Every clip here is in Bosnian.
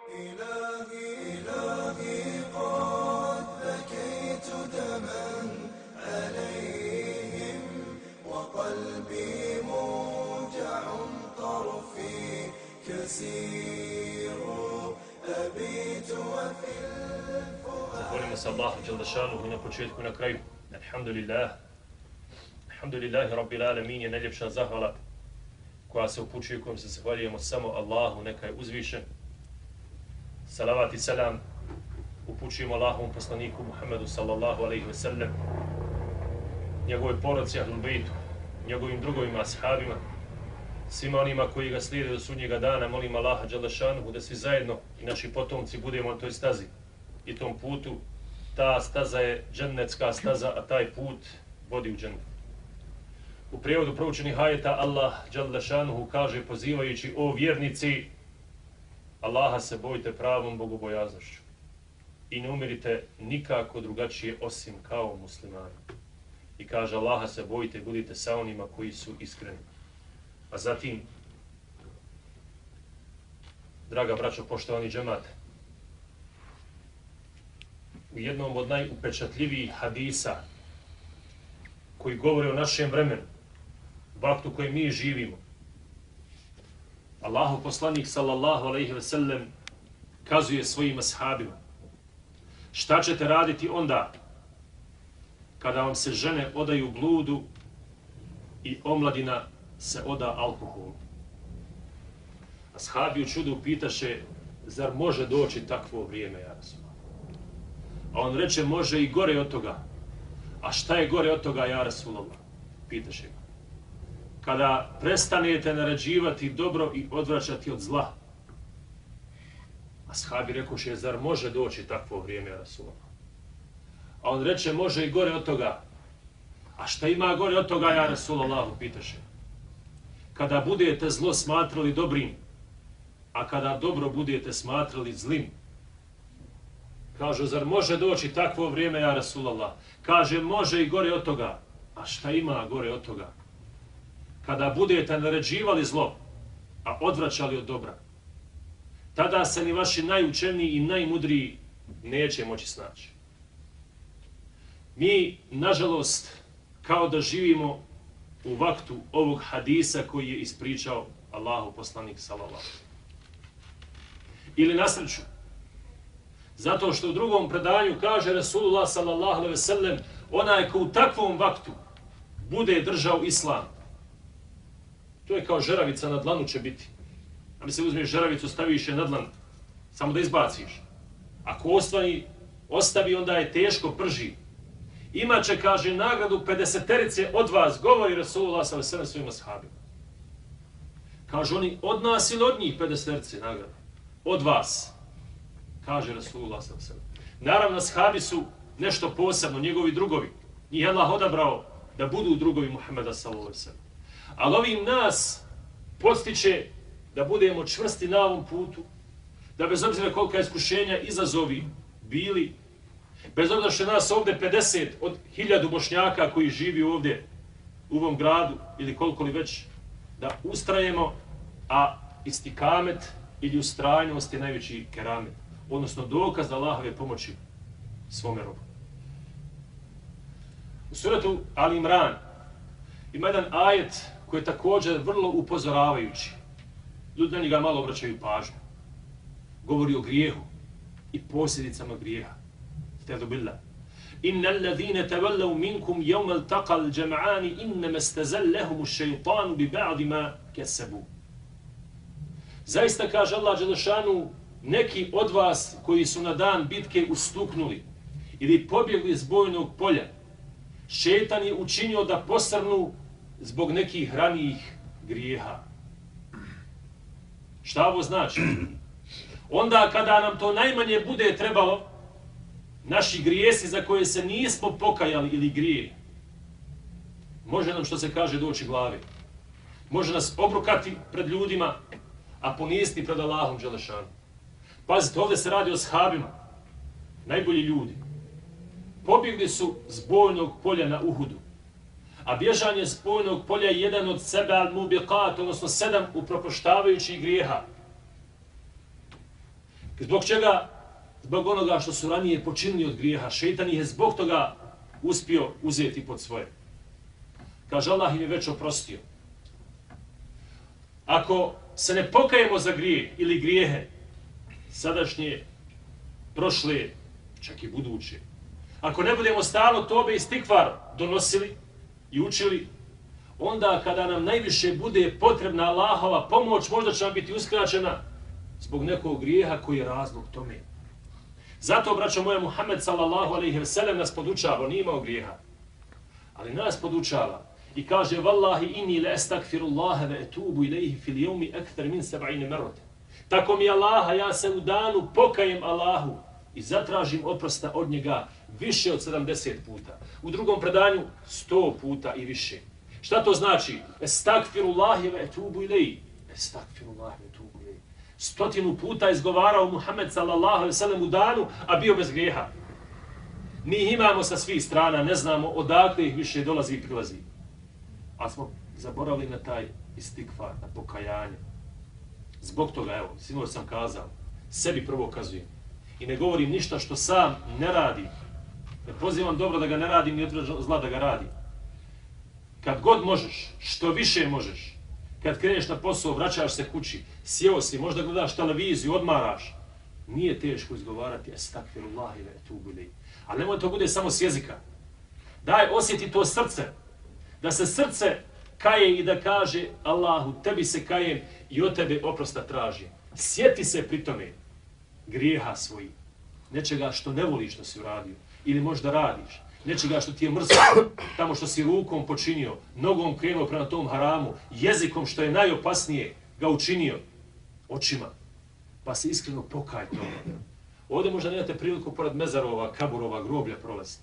إلهي قد بكيت دما عليهم وقلبي موجع طرفي كسير أبيت وفي الفؤاد. Zahvalimo se Allahu dželle šanuhu i na početku i na kraju. Alhamdulillah. Alhamdulillahi rabbil alamin je najljepša zahvala koja se upućuje, kojom se zahvaljujemo samo Allahu, neka je uzvišen. Salavat i selam upućujemo Allahovom poslaniku Muhammedu sallallahu alejhi ve sellem, njegovoj porodici Ahlul Bejtu, njegovim drugovima, ashabima, svima onima koji ga slijede do sudnjega dana. Molim Allaha dželle šanuhu da svi zajedno i naši potomci budemo na toj stazi i tom putu. Ta staza je džennetska staza, a taj put vodi u džennet. U prijevodu proučenih ajeta Allah dželle šanuhu kaže pozivajući: o vjernici, Allaha se bojte pravom bogobojaznošću i ne umirite nikako drugačije osim kao muslimani. I kaže: Allaha se bojte i budite sa onima koji su iskreni. A zatim, draga braćo, poštovani džemate, u jednom od najupečatljivijih hadisa koji govore o našem vremenu, vaktu u kojem mi živimo, Allahov poslanik sallallahu alejhi ve sellem kazuje svojim ashabima: šta ćete raditi onda kada vam se žene odaju bludu i omladina se oda alkoholu? Ashabi u čudu pitaše: zar može doći takvo vrijeme, ja Rasulullah? A on reče: može i gore od toga. A šta je gore od toga, ja Rasulullah? Pitaše ga: kada prestanete naređivati dobro i odvraćati od zla. Ashabi rekoše: zar može doći takvo vrijeme, ja Rasulullah? A on reče: može i gore od toga. A šta ima gore od toga, ja Rasulullah? Pitaše: kada budete zlo smatrali dobrim, a kada dobro budete smatrali zlim. Kažu: zar može doći takvo vrijeme, ja Rasulullah? Kaže: može i gore od toga. A šta ima gore od toga? Kada budete naređivali zlo, a odvraćali od dobra, tada se ni vaši najučeniji i najmudriji neće moći snaći. Mi, nažalost, kao da živimo u vaktu ovog hadisa koji je ispričao Allahov poslanik sallallahu. Ili na sreću, zato što u drugom predanju kaže Rasulullah sallallahu alejhi ve sellem: onaj ko u takvom vaktu bude držao islam, to je kao žeravica na dlanu će biti. A mi se uzmeš žeravicu, staviš je na dlan, samo da izbaciš. Ako ostavi, onda je teško prži. Imaće, kaže, nagradu 50 od vas, govori Rasulullah sallallahu alejhi ve sellem svojim ashabima. Kaže oni: od nas ili od njih 50 nagrada? Od vas, kaže Rasulullah sallallahu alejhi ve sellem. Naravno, ashabi su nešto posebno, njegovi drugovi. Njih je Allah odabrao da budu drugovi Muhammeda sallallahu alejhi ve sellem. Ali ovim nas postiče da budemo čvrsti na ovom putu, da bez obzira kolika iskušenja, izazovi bili, bez obzira što nas ovdje 50 od 1000 Bošnjaka koji živi ovdje u ovom gradu ili koliko li već, da ustrajemo, a istikamet ili ustrajnost je najveći keramet, odnosno dokaz Allahove pomoći svome robu. U suratu Al Imran ima jedan ajet koji je također vrlo upozoravajući. Ljudi na njega malo obraćaju pažnju. Govori o grijehu i posljedicama grijeha. Stadu billah. Inna alladhina tawallaw minkum yawma altaqal jam'an innama istazallahum ash-shaytanu bi ba'di ma kasabu. Zaista, kaže Allah dželle šanu, neki od vas koji su na dan bitke ustuknuli ili pobjegli s bojnog polja, šejtan je učinio da posrnu zbog nekih ranijih grijeha. Šta ovo znači? Onda kada nam to najmanje bude trebalo, naši grijesi za koje se nismo pokajali ili grije, može nam, što se kaže, doći glave. Može nas obrukati pred ljudima, a poniziti pred Allahom dželle šanu. Pazite, ovdje se radi o ashabima, najbolji ljudi. Pobjegli su s bojnog polja na Uhudu. A bježanje s bojnog polja je jedan od sebe al-mubiqat, odnosno 7 upropaštavajućih grijeha. Zbog čega? Zbog onoga što su ranije počinili od grijeha. Šejtan ih je zbog toga uspio uzeti pod svoje. Kaže, Allah im je već oprostio. Ako se ne pokajemo za grijeh ili grijehe, sadašnje, prošle, čak i buduće, ako ne budemo stalno tobe i stikvar donosili i učili, onda kada nam najviše bude potrebna Allahova pomoć, možda će nam biti uskraćena zbog nekog grijeha koji je razlog tome. Zato, braćo moja, Muhammed sallallahu alejhi ve sellem nas podučava, on nije imao grijeha, ali nas podučava i kaže: Wallahi inni la astaghfirullaha wa atubu ilayhi fil yawmi akthar min 70 marrata. Tako mi Allaha, ja se u danu pokajem Allahu i zatražim oprosta od njega više od 70 puta. U drugom predanju 100 puta i više. Šta to znači? Astaghfirullahi wa atubu ilayhi. Astaghfirullahi wa atubu ilayhi. 100 puta izgovarao Muhammed sallallahu alejhi ve sellem u danu, a bio bez grijeha. Mi imamo sa svih strana, ne znamo odakle ih više dolazi i prilazi. Ali smo zaboravili na taj istikfar, na pokajanje. Zbog toga, evo, sinoć sam kazao, sebi prvo kazujem. I ne govorim ništa što sam ne radim. Ne pozivam dobro da ga ne radim, ni od zla da ga radim. Kad god možeš, što više možeš, kad kreneš na posao, vraćaš se kući, sjeo si, možda gledaš televiziju, odmaraš, nije teško izgovarati Estakfirullahi ve etubu ilejhi. Ali nemoj to bude samo s jezika. Daj, osjeti to srce. Da se srce kaje i da kaže: Allahu, tebi se kajem i od tebe oprosta tražim. Sjeti se pri tome grijeha svojih. Nečega što ne voliš što si uradio. Ili možda radiš. Nečega što ti je mrsko. Tamo što si rukom počinio, nogom krenuo prema tom haramu, jezikom što je najopasnije ga učinio, očima. Pa se iskreno pokaj tome. Ovdje možda nemate priliku pored mezarova, kaburova, groblja prolaziti.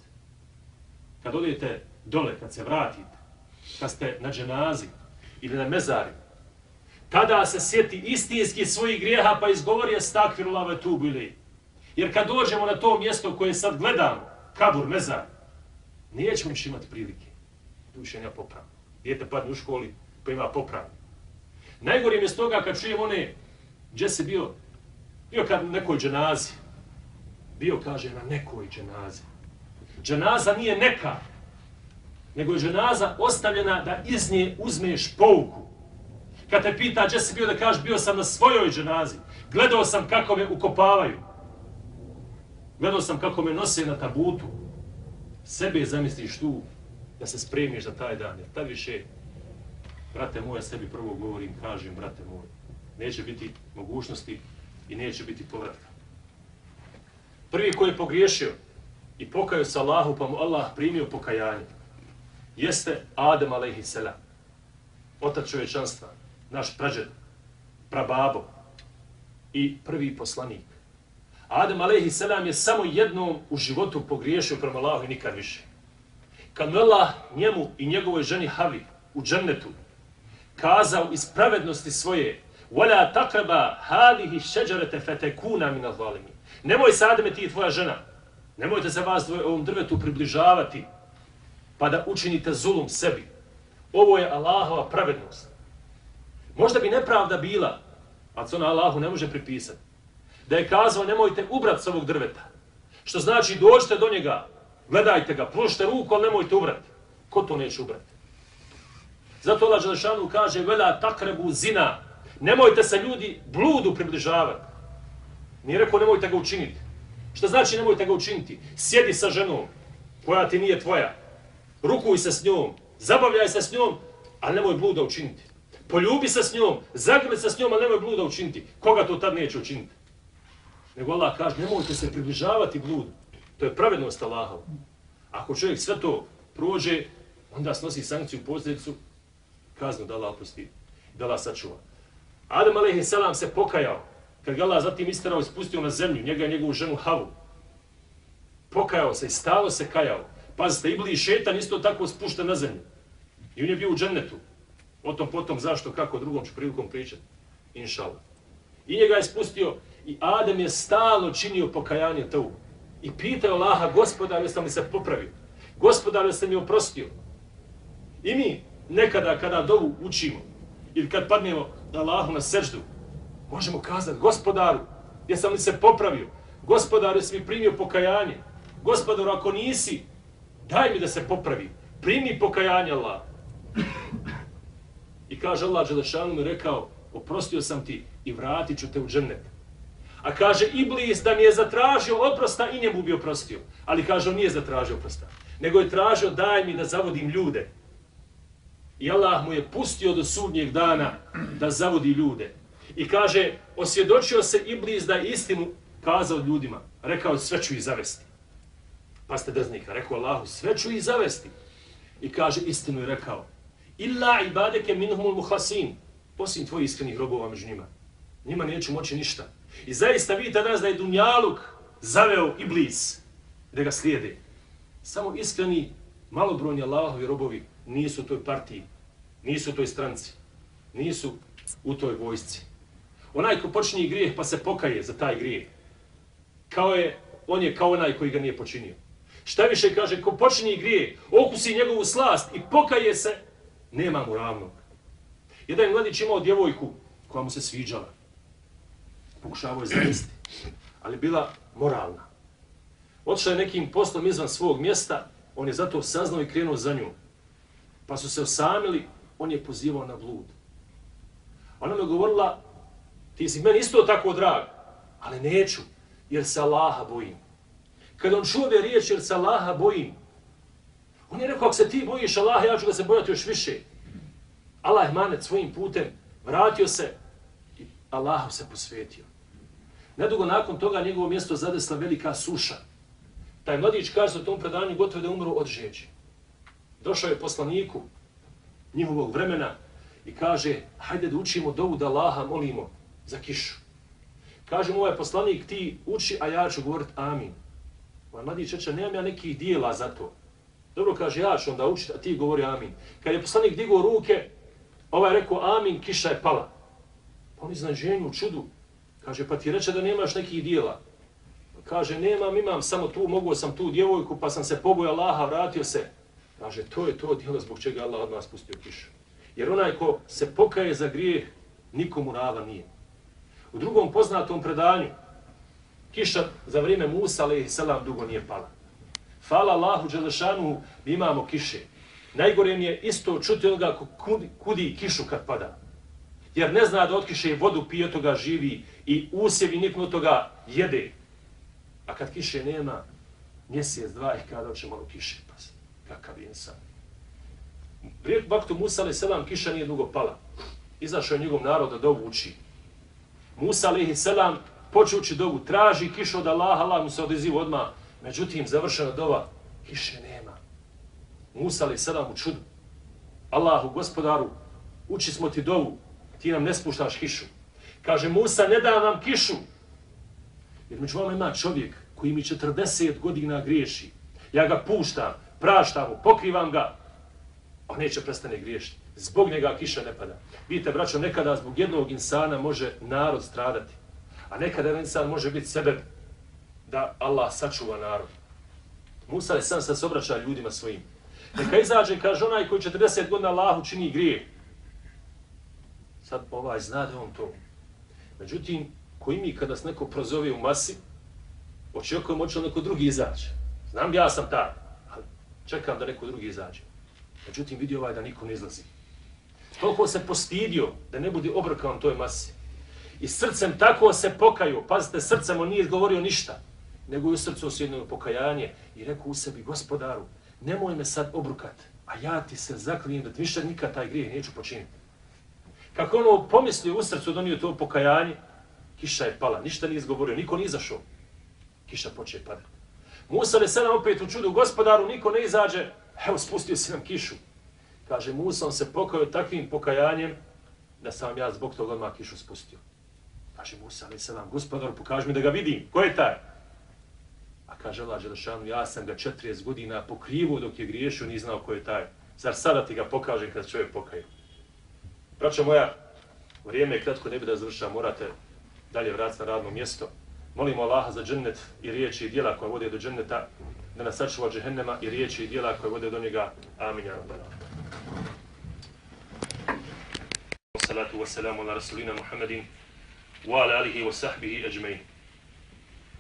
Kad odete dole, kad se vratite, kad ste na dženazi ili na mezari, tada se sjeti istinski svojih grijeha pa izgovori Estakfirullah ve etubu ilejhi. Jer kad dođemo na to mjesto koje sad gledamo, kabur, mezar, nećemo više imati prilike. Duše nema popravno. Dijete padne u školi pa ima popravno. Najgore je s toga kad čujem one, gdje si bio kad na nekoj dženazi. Bio, kaže, na nekoj dženazi. Dženaza nije neka, nego je dženaza ostavljena da iz nje uzmeš pouku. Kad te pita gdje si bio, da kažeš bio sam na svojoj dženazi. Gledao sam kako me ukopavaju. Gledao sam kako me nose na tabutu. Sebe zamisliš tu da se spremiš za taj dan. Jer tad više, brate moja, sebi prvo govorim, kažem, brate moj, neće biti mogućnosti i neće biti povratka. Prvi koji je pogriješio i pokajao se Allahu, pa mu Allah primio pokajanje, jeste Adem alejhi selam, otac čovječanstva, naš prađed, prababo i prvi poslanik. Adem alejhi selam je samo jednom u životu pogriješio prema Allahu i nikad više. Kad mu Allah njemu i njegovoj ženi Havi u džennetu kazao iz pravednosti svoje: وَلَا تَقْرَبَا هَذِهِ الشَّجَرَةَ فَتَكُونَ مِنَ الظَّالِمِينَ. Nemoj se, Ademe, ti i tvoja žena, nemojte se vas dvoje ovom drvetu približavati pa da učinite zulum sebi. Ovo je Allahova pravednost. Možda bi nepravda bila, ali se ona Allahu ne može pripisati, da je kazao nemojte ubrat s ovog drveta. Što znači dođite do njega, gledajte ga, pružite ruku, ali nemojte ubrati. Ko to neće ubrati? Zato Allah Đelešanu kaže: وَلَا تَقْرَبُوا zina. Nemojte se, ljudi, bludu približavati. Nije rekao nemojte ga učiniti. Što znači nemojte ga učiniti? Sjedi sa ženom koja ti nije tvoja. Rukuj se s njom, zabavljaj se s njom, ali nemoj bluda učiniti. Poljubi se s njom, zagrli se s njom, ali nemoj bluda učiniti. Koga to tad neće učiniti? Nego Allah kaže nemojte se približavati bludu. To je pravednost Allahova. Ako čovjek sve to prođe, onda snosi sankciju, posljedicu, kaznu da Allah oprosti, da Allah sačuva. Adem alejhi selam se pokajao, kad ga Allah zatim isterao i spustio na zemlju, njega i njegovu ženu Havu. Pokajao se i stalo se kajao. Pazite, Iblis i šetan isto tako spušten na zemlju. I on je bio u džennetu. O tom potom zašto, kako, drugom ću prilikom pričati. Inšallah. I njega je spustio i Adem je stalno činio pokajanje teubu. I pitao Allaha: Gospodaru, jesi li se popravio? Gospodaru, jesi mi oprostio? I mi nekada kada dovu učimo ili kad padnemo Allahu na seždu, možemo kazati: Gospodaru, Jesam li se popravio? Gospodaru, jesi mi primio pokajanje? Gospodaru, ako nisi, daj mi da se popravi. Primi pokajanje, Allah. I kaže Allah Đelešanu mi rekao, oprostio sam ti i vratit ću te u džennet. A kaže Iblis da mi je zatražio oprosta i njemu bi oprostio. Ali kaže, on nije zatražio oprosta. Nego je tražio, daj mi da zavodim ljude. I Allah mu je pustio do sudnjeg dana da zavodi ljude. I kaže, osvjedočio se Iblis da je istinu kazao ljudima. Rekao, sve ću ih zavesti. Pa ste drznika, rekao Allahu, sve ću ih zavesti. I kaže, istinu je rekao. Illa ibadeke minhumul muhlasin. Osim tvojih iskrenih robova među njima. Njima neću moći ništa. I zaista vidite danas da je Dunjaluk zaveo Iblis da ga slijede. Samo iskreni, malobrojni Allahovi robovi nisu u toj partiji, nisu u toj stranci, nisu u toj vojsci. Onaj ko počinje grijeh pa se pokaje za taj grijeh, on je kao onaj koji ga nije počinio. Šta više kaže, ko počinje grijeh, okusi njegovu slast i pokaje se, nema mu ravnog. Jedan mladić imao djevojku koja mu se sviđala. Pokušavao je zavesti, ali bila moralna. Otišao je nekim poslom izvan svog mjesta, on je zato saznao i krenuo za njom. Pa su se osamili, on je pozivao na blud. Ona mu govorila, ti si meni isto tako drag, ali neću, jer se Allaha bojim. Kada on čuo ove riječi, jer se Allaha bojim, on je rekao, ako se ti bojiš Allaha, ja ću ga se bojati još više. Allah je manet svojim putem, vratio se i Allahu se posvetio. Nedugo nakon toga njegovo mjesto zadesla velika suša. Taj mladić kaže u tom predanju gotovo da je umro od žeđi. Došao je poslaniku njihovog vremena i kaže, hajde da učimo dovu da Allaha molimo za kišu. Kaže mu ovaj poslanik, ti uči, a ja ću govorit amin. Ovaj mladić reče, nemam ja nekih dijela za to. Dobro, kaže, ja ću onda učiti, a ti govori amin. Kad je poslanik digao ruke, ovaj rekao amin, kiša je pala. Pa on iznenađenju, u čudu, kaže, pa ti reče da nemaš nekih dijela. Kaže, imam samo tu, mogao sam tu djevojku, pa sam se pobojao Allaha, vratio se. Kaže, to je to djelo zbog čega Allah od nas pustio kišu. Jer onaj ko se pokaje za grijeh, nikomu ravan nije. U drugom poznatom predanju, kiša za vrijeme Musa, a.s. dugo nije pala. Hvala Allahu Đelešanu, mi imamo kiše. Najgore mi je isto čuti onoga ko kudi kišu kad pada. Jer ne zna da od kiše vodu pije, od toga živi i usjevi nikno od toga jede. A kad kiše nema, mjesec, dva i kada će malo kiše pasti. Kakav je insan. Prije vaktu Musa a.s. kiša nije dugo pala. Izašao je njegov narod da dovu uči. Musa a.s. počeo uči dovu, traži kišu od Allaha, Allah mu se odaziva odmah. Međutim, završena dova, kiše nema. Musa a.s. u čudu. Allahu, gospodaru, uči smo ti dovu, ti nam ne spuštaš kišu. Kaže, Musa, ne da nam kišu. Jer među vama ima čovjek koji mi 40 godina griješi. Ja ga puštam, praštam mu, pokrivam ga, a neće prestane griješiti. Zbog njega kiša ne pada. Vidite, braćo, nekada zbog jednog insana može narod stradati. A nekada jedan insan može biti sebe da Allah sačuva narod. Musa je sam sad se obraća ljudima svojim. Neka izađe, kaže, onaj koji 40 godina Allahu čini grijeh. Sad zna da on to. Međutim, koji mi kada se neko prozove u masi, očekujemo hoće neko drugi izaći. Znam ja sam taj, ali čekam da neko drugi izađe. Međutim, vidio da niko ne izlazi. Toliko se postidio da ne bude obrkan toj masi. I srcem tako se pokaju. Pazite, srcem on nije izgovorio ništa, nego je u srcu osjedno pokajanje i rekao u sebi, gospodaru, nemoj me sad obrukat, a ja ti se zaklinjem da više nikad taj grijeh neću počiniti. Kako ono pomislio u srcu, donio to pokajanje, kiša je pala, ništa nije izgovorio, niko nije izašao. Kiša počeje padati. Musa a.s. opet u čudu, gospodaru, niko ne izađe, evo spustio si nam kišu. Kaže, Musa, on se pokajao takvim pokajanjem da sam ja zbog toga odmah kišu spustio. Kaže Musa a.s. gospodaru, pokaži mi da ga vidim, ko je taj? A kaže Allah Đelešanu, ja sam ga 40 godina pokrivo dok je griješio, nije znao ko je taj. Zar sada ti ga pokažem kad čovjek pokaje? Braćo moja, vrijeme je kratko, ne bi da završam, morate dalje vratiti na radno mjesto. Molimo Allaha za džennet i riječi i djela koje vode do dženneta, da nas sačuva džehennema i riječi i djela koje vode do njega. Amin. Salatu wassalamu ala rasulina Muhammedin wa ala alihi wa sahbihi ajma'in.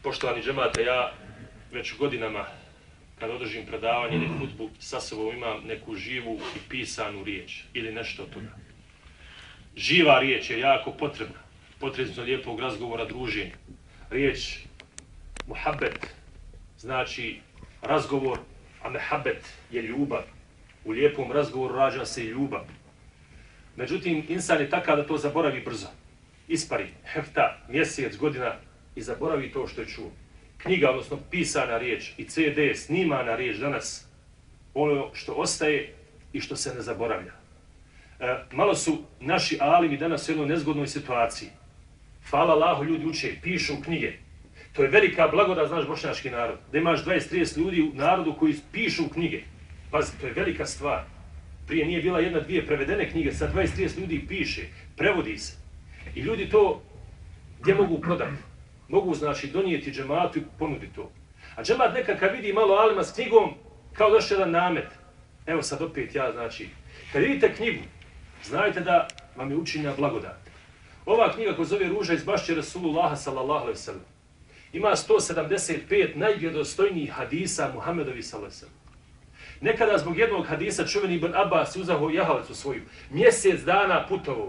Poštovani džemate, ja već godinama kad održim predavanje ili hutbu sa sobom imam neku živu i pisanu riječ ili nešto od toga. Živa riječ je jako potrebna, potrebno lijepog razgovora, druženja. Riječ muhabbet znači razgovor, a mehabet je ljubav. U lijepom razgovoru rađa se i ljubav. Međutim, insan je takav da to zaboravi brzo. Ispari hefta, mjesec, godina i zaboravi to što je čuo. Knjiga, odnosno pisana riječ i CD, snimana riječ danas, ono što ostaje i što se ne zaboravlja. Malo su naši alimi danas u jednoj nezgodnoj situaciji. Hvala Allahu, ljudi uče, pišu knjige. To je velika blagodat, znaš, bošnjački narod. Da imaš 20-30 ljudi u narodu koji pišu knjige. Pazi, to je velika stvar. Prije nije bila jedna, dvije prevedene knjige, sad 20-30 ljudi piše, prevodi se. I ljudi to gdje mogu prodati? Mogu, znači, donijeti džematu i ponuditi to. A džemat nekad kad vidi malo alima s knjigom, kao da jedan namet. Evo sad opet ja, znači, kad vidite knjigu, znajte da vam je učinjena blagodat. Ova knjiga koja zove Ruža iz bašće Rasulullaha sallallahu alejhi ve sellem ima 175 najvjerodostojnijih hadisa Muhammedovi sallallahu alejhi ve sellem. Nekada zbog jednog hadisa čuveni Ibn Abbas uzaho jahalicu svoju. Mjesec dana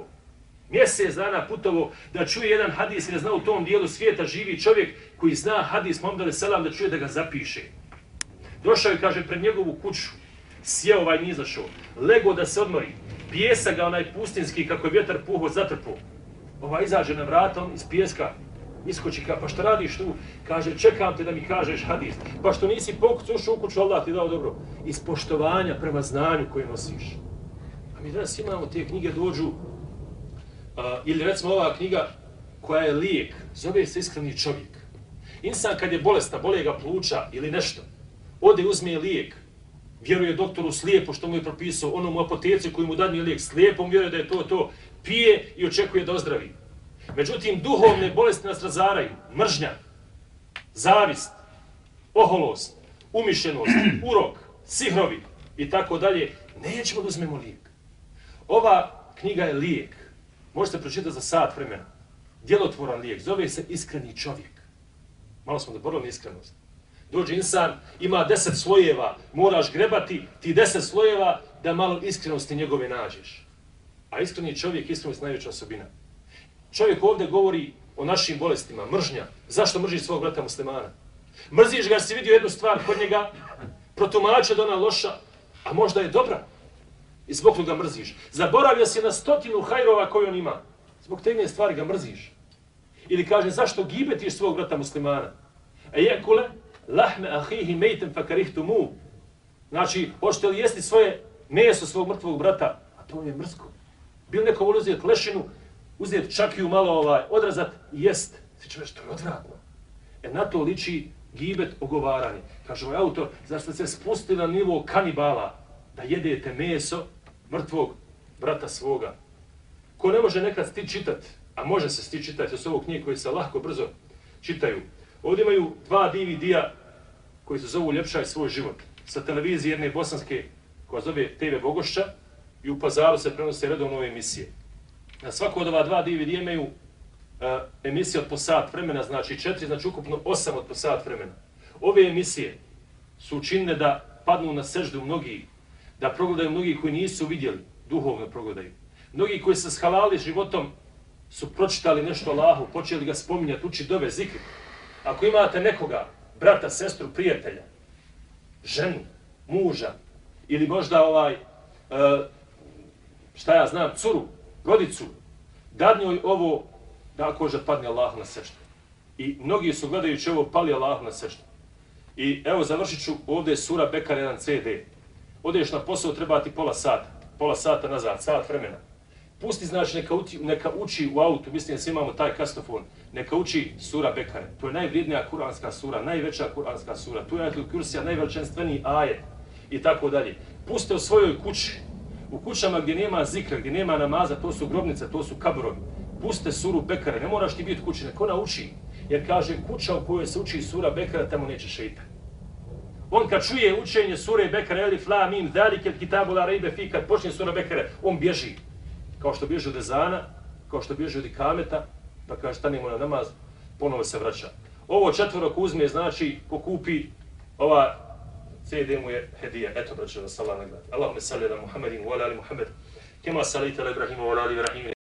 putovo da čuje jedan hadis i da zna u tom dijelu svijeta živi čovjek koji zna hadis Muhammed selam da čuje da ga zapiše. Došao je, kaže, pred njegovu kuću, sjeo ni izašao, lego da se odmori, pijesak ga onaj pustinski kako je vjetar puho zatrpao. Izađe na vrata, on iz pijeska iskoči, pa šta radiš tu? Kaže, čekam te da mi kažeš hadis. Pa što nisi pokucao ušao u kuću, Allah ti dao dobro. Iz poštovanja prema znanju koje nosiš. A mi danas imamo te knjige dođu, ili recimo ova knjiga koja je lijek, zove se Iskreni čovjek. Insan kad je bolestan, bole ga pluća ili nešto, ode uzme lijek, vjeruje doktoru slijepo što mu je propisao, onom apoteci koji mu dadne lijek, slijepom vjeruje da je to, pije i očekuje da ozdravi. Međutim, duhovne bolesti nas razaraju, mržnja, zavist, oholost, umišljenost, urok, sihrovi i tako dalje, nećemo da uzmemo lijek. Ova knjiga je lijek, možete pročitati za sat vremena, djelotvoran lijek, zove se Iskreni čovjek. Malo smo zaboravili iskrenost. Dođe insan, ima 10 slojeva, moraš grebati ti 10 slojeva da malo iskrenosti njegove nađeš. A iskreni čovjek, iskrenost je najveća osobina. Čovjek ovdje govori o našim bolestima, mržnja. Zašto mrziš svog brata muslimana? Mrziš ga jer si vidio jednu stvar kod njega, protumačio da ona loša, a možda je dobra. I zbog toga mrziš. Zaboravio si na 100 hajrova koju on ima. Zbog te jedne stvari ga mrziš. Ili kaže, zašto gibetiš svog brata muslimana? A jekule, lahme ahihi mejtem fakarihtumu. Znači, hoćete li jesti svoje meso svog mrtvog brata? A to je mrsko. Bil neko voli uzeti lešinu, uzeti čakiju malo odrazat i jest. Svi će reći, to je odvratno. Na to liči gibet, ogovaranje. Kaže ovaj autor, zašto ste se spustili na nivo kanibala da jedete meso mrtvog brata svoga? Ko ne može nekad stići čitati, a može se stići čitati, to su ovo knjige koje se lahko, brzo čitaju. Ovdje imaju 2 DVD-a koji se zovu Uljepšaj svoj život. Sa televizije jedne bosanske koja zove TV Bogošća i u Pazaru se prenose redovno ove emisije. Na svako od ova 2 DVD-a imaju emisije od po sat vremena, znači 4, znači ukupno 8 od po sat vremena. Ove emisije su učinjene da padnu na seždu mnogi, da progledaju mnogi koji nisu vidjeli, duhovno progledaju. Mnogi koji se shalali životom su pročitali nešto Allahu, počeli ga spominjati, učiti dove, zikri. Ako imate nekoga, brata, sestru, prijatelja, ženu, muža, ili možda curu, rodicu, dadnjoj ovo da koža padne Allahu na seždu. I mnogi su gledajući ovo pali Allahu na seždu. I evo završit ću, ovdje je sura Bekara 1 CD. Odeš na posao, treba ti pola sata nazad, sat vremena. Pusti, znači, neka uči u autu, mislim da svi imamo taj kastofon, neka uči sura Bekare. To je najvrijednija kuranska sura, najveća kuranska sura. Tu je ajetul kursija, najveličanstveniji ajet i tako dalje. Puste u svojoj kući, u kućama gdje nema zikra, gdje nema namaza, to su grobnice, to su kabrovi. Puste suru Bekare, ne moraš ti biti kući, neko nauči. Jer kaže, kuća u kojoj se uči sura Bekare, tamo neće šeitan. On kad čuje učenje sure Bekare, elif, la, mim, zalikel, kitabu, la, rejbe, fi, kad počne sura Bekare, on bježi. Kao što bježi od ezana, kao što bježi od ikameta, pa kaže, stanimo na namaz, ponovo se vraća. Ovo 4 uzme, znači, ko kupi ova CD mu je hedija. Eto, braćo, da se Allah nagradi. Allahumma salli ala Muhammedin wa ala ali Muhammed. Kema salita ala Ibrahima wa ala ali Ibrahima.